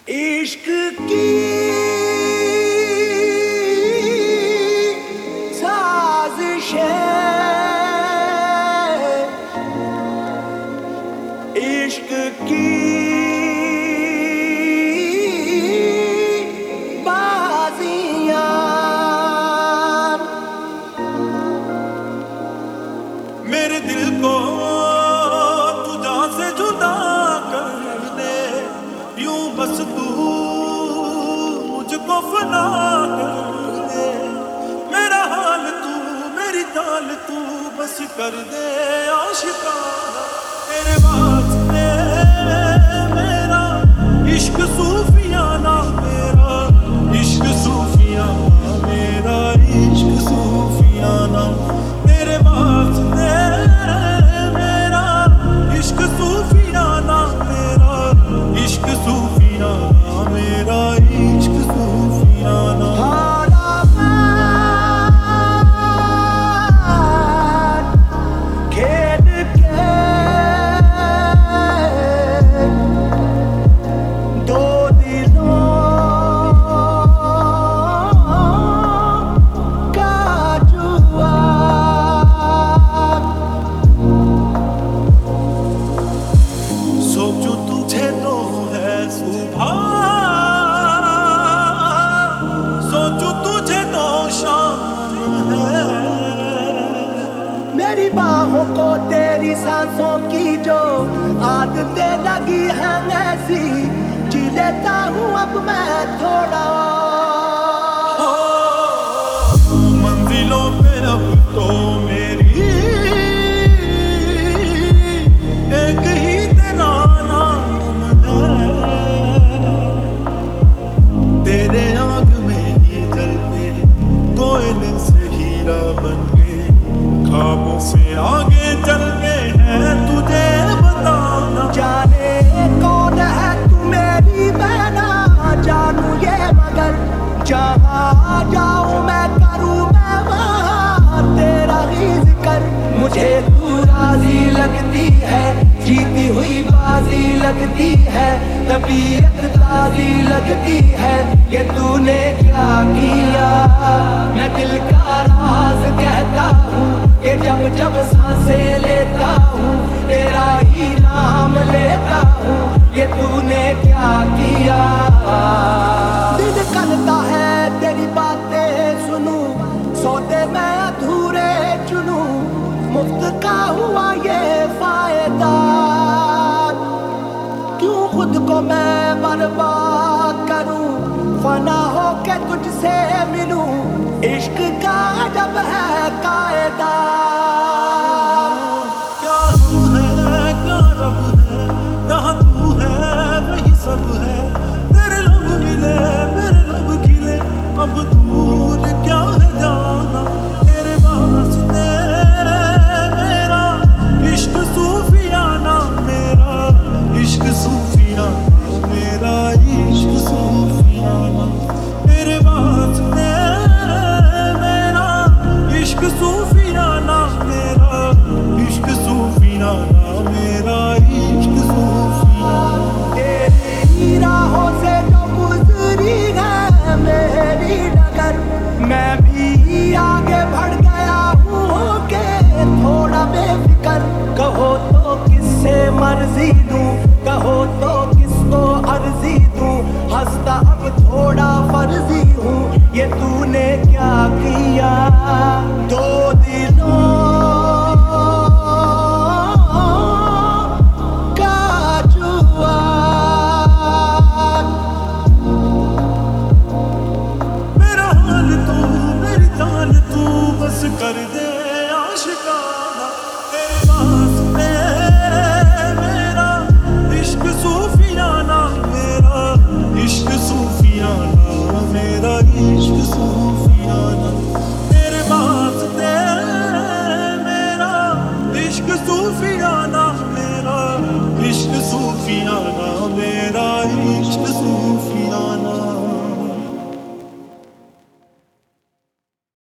इश्क की साजिश है, इश्क की बाजियां मेरे दिल को तुझा से जुदा कर दे, यूं बस तू मुझको फना कर दे। मेरा हाल तू मेरी चाल तू बस कर दे आशिकाना। तेरे वास्ते मेरा इश्क सूफियाना, मेरा इश्क सूफियाना, मेरा इश्क सूफियाना। तेरे वास्ते मेरा इश्क सूफियाना, मेरा इश्क सूफियाना, मेरा इश्क सूफियाना। खेल के दो दिलों का जुआ, सोचूं तुझे तो है सुबह, सोचूं तुझे तो शाम है। मेरी बाहों को तेरी सांसों की जो आदतें लगी हैं ऐसी, जी लेता हूँ अब मैं थोड़ा। मंजिलों पे अब तो मेरी एक ही तेरा नाम है। तेरे आग में ही जलते कोयले से हीरा बन के, ख्वाबों से आगे चल गए हैं तुझे बताना। जाने कौन है तू मेरी मैं ना जानू ये, मगर जहाँ जाऊँ मैं करूँ मैं वहाँ तेरा ही जिक्र। मुझे तू राजी लगती है, जीती हुई बाजी लगती है, तबीयत ताजी लगती है। ये तूने क्या किया मैं दिल का राज कहता हूँ, कि जब जब सांसें लेता हूँ तेरा ही नाम लेता हूँ। ये तूने क्या किया। दिल करता है तेरी बातें सुनूं, सौदे मैं अधूरे चुनूं, मुफ्त का हुआ ये फायदा। क्यों खुद को मैं बर्बाद करूं, फना हो के तुझसे मिलूं, इश्क का जब है कायदा। क्या हम है क्या रब है, जहाँ तू है वही सब है। तेरे लब मिले मेरे लब खिले, अब दूर क्या है जाना। तेरे वास्ते मेरा इश्क सूफियाना, मेरा इश्क सूफियाना।